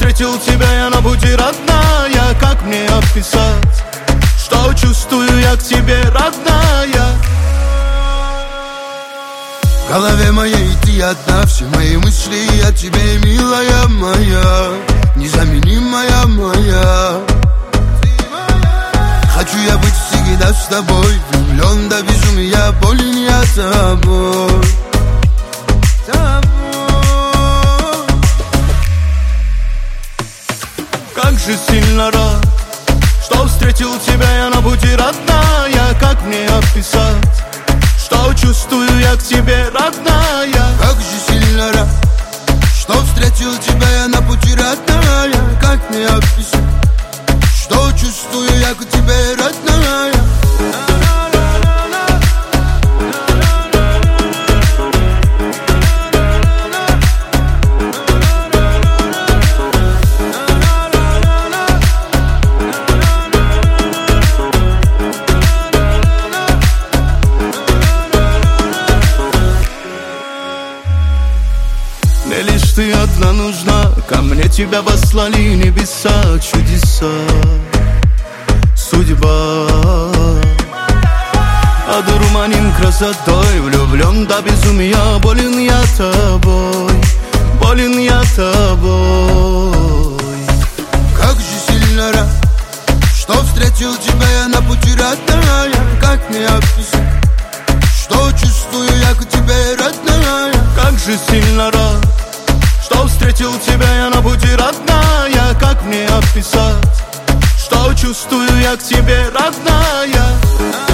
встретил тебя я на пути, родная. Как мне описать, что чувствую я к тебе, родная? В голове моей ты одна, все мои мысли о тебе, милая моя, незаменимая моя. Хочу я быть всегда с тобой, влюблен до безумия, болен я тобой. Как же сильно рад, что встретил тебя я на пути, родная. Как мне описать, что чувствую я к тебе, родная? Как же сильно рад, что встретил тебя я на пути, родная. Как мне описать, что чувствую я к тебе, родная? Мне лишь ты одна нужна, ко мне тебя послали небеса, чудеса, судьба. Одурманен красотой, влюблен до безумия, болен я тобой, болен я тобой. Как же сильно рад, что встретил тебя я на пути, родная. Как мне описать, что чувствую я к тебе, родная? Как же сильно рад, что встретил тебя я на пути, родная. Как мне описать, что чувствую я к тебе, родная?